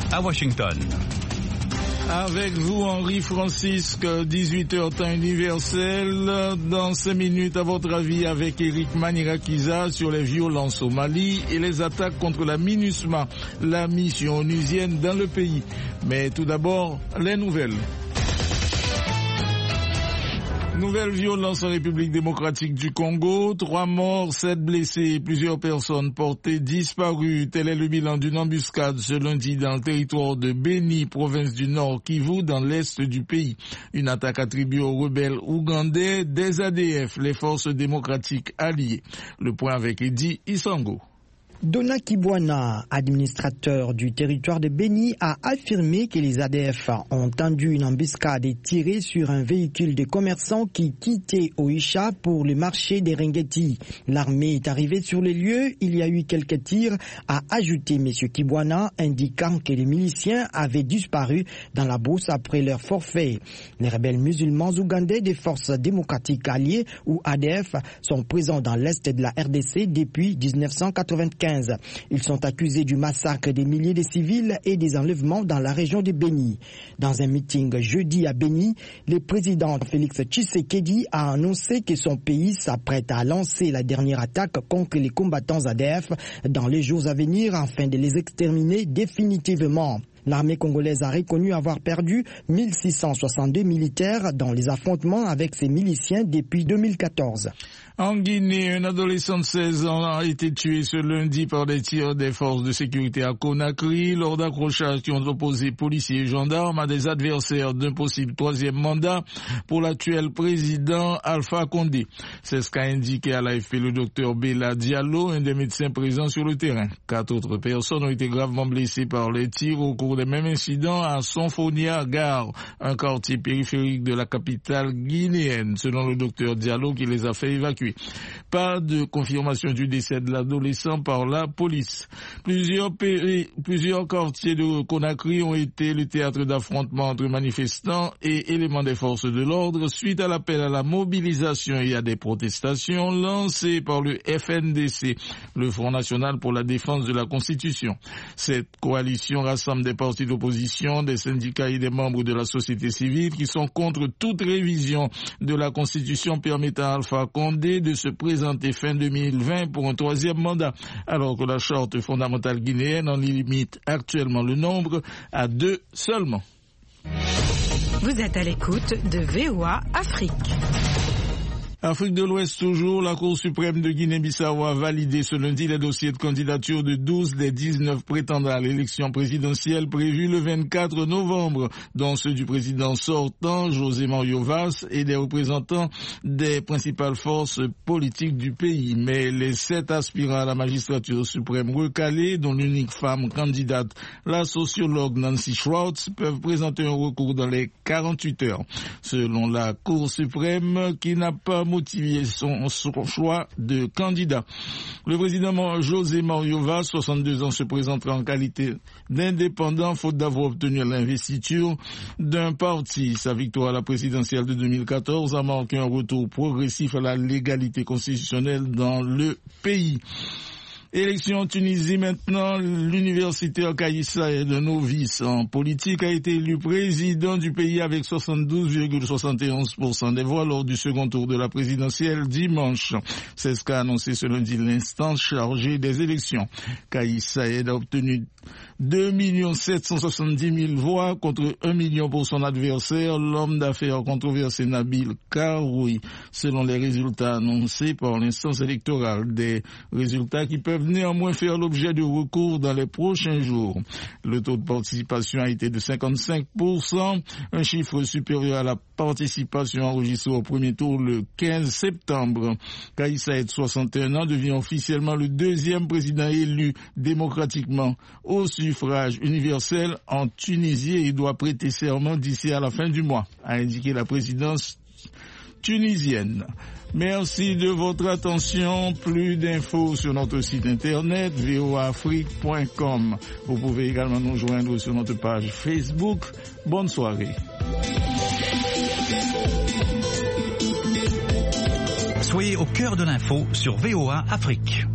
à Washington. Avec vous, Henri Francisque, 18h temps universel. Dans 5 minutes, à votre avis, avec Eric Manirakiza sur les violences au Mali et les attaques contre la MINUSMA, la mission onusienne dans le pays. Mais tout d'abord, les nouvelles. Nouvelle violence en République démocratique du Congo, 3 morts, 7 blessés, plusieurs personnes portées disparues. Tel est le bilan d'une embuscade ce lundi dans le territoire de Beni, province du Nord Kivu, dans l'est du pays. Une attaque attribuée aux rebelles ougandais des ADF, les forces démocratiques alliées. Le point avec Eddy Isango. Dona Kibwana, administrateur du territoire de Beni, a affirmé que les ADF ont tendu une embuscade et tiré sur un véhicule de commerçants qui quittait Oicha pour le marché des Ringeti. L'armée est arrivée sur les lieux, il y a eu quelques tirs, a ajouté M. Kibwana, indiquant que les miliciens avaient disparu dans la brousse après leur forfait. Les rebelles musulmans ougandais des forces démocratiques alliées, ou ADF, sont présents dans l'est de la RDC depuis 1995. Ils sont accusés du massacre des milliers de civils et des enlèvements dans la région de Beni. Dans un meeting jeudi à Beni, le président Félix Tshisekedi a annoncé que son pays s'apprête à lancer la dernière attaque contre les combattants ADF dans les jours à venir afin de les exterminer définitivement. L'armée congolaise a reconnu avoir perdu 1662 militaires dans les affrontements avec ses miliciens depuis 2014. En Guinée, un adolescent de 16 ans a été tué ce lundi par des tirs des forces de sécurité à Conakry lors d'accrochages qui ont opposé policiers et gendarmes à des adversaires d'un possible 3e mandat pour l'actuel président Alpha Condé. C'est ce qu'a indiqué à l'AFP le docteur Bella Diallo, un des médecins présents sur le terrain. 4 autres personnes ont été gravement blessées par les tirs au cours des mêmes incidents à Sonfonia Gare, un quartier périphérique de la capitale guinéenne, selon le docteur Diallo qui les a fait évacuer. Pas de confirmation du décès de l'adolescent par la police. Plusieurs quartiers de Conakry ont été le théâtre d'affrontements entre manifestants et éléments des forces de l'ordre suite à l'appel à la mobilisation et à des protestations lancées par le FNDC, le Front National pour la défense de la Constitution. Cette coalition rassemble des partis d'opposition, des syndicats et des membres de la société civile qui sont contre toute révision de la Constitution permettant à Alpha Condé de se présenter fin 2020 pour un 3e mandat, alors que la charte fondamentale guinéenne en limite actuellement le nombre à 2 seulement. Vous êtes à l'écoute de VOA Afrique. Afrique de l'Ouest toujours, la Cour suprême de Guinée-Bissau a validé ce lundi les dossiers de candidature de 12 des 19 prétendants à l'élection présidentielle prévue le 24 novembre, dont ceux du président sortant, José Mario Vaz, et des représentants des principales forces politiques du pays. Mais les 7 aspirants à la magistrature suprême recalés, dont l'unique femme candidate, la sociologue Nancy Schwartz, peuvent présenter un recours dans les 48 heures. Selon la Cour suprême, qui n'a pas motivé son choix de candidat. Le président José Mario Vaz, 62 ans, se présentera en qualité d'indépendant faute d'avoir obtenu l'investiture d'un parti. Sa victoire à la présidentielle de 2014 a marqué un retour progressif à la légalité constitutionnelle dans le pays. Élection en Tunisie maintenant, l'universitaire Kaïssa et de novice en politique a été élu président du pays avec 72,71% des voix lors du second tour de la présidentielle dimanche. C'est ce qu'a annoncé ce lundi l'instance chargée des élections. Kaïssa a obtenu 2 770 000 voix contre 1 million pour son adversaire, l'homme d'affaires controversé Nabil Karoui, selon les résultats annoncés par l'instance électorale. Des résultats qui peuvent néanmoins faire l'objet de recours dans les prochains jours. Le taux de participation a été de 55%, un chiffre supérieur à la participation enregistrée au premier tour le 15 septembre. Kais Saied, 61 ans, devient officiellement le 2e président élu démocratiquement au suffrage universel en Tunisie et il doit prêter serment d'ici à la fin du mois, a indiqué la présidence tunisienne. Merci de votre attention. Plus d'infos sur notre site internet voaafrique.com. Vous pouvez également nous joindre sur notre page Facebook. Bonne soirée. Soyez au cœur de l'info sur VOA Afrique.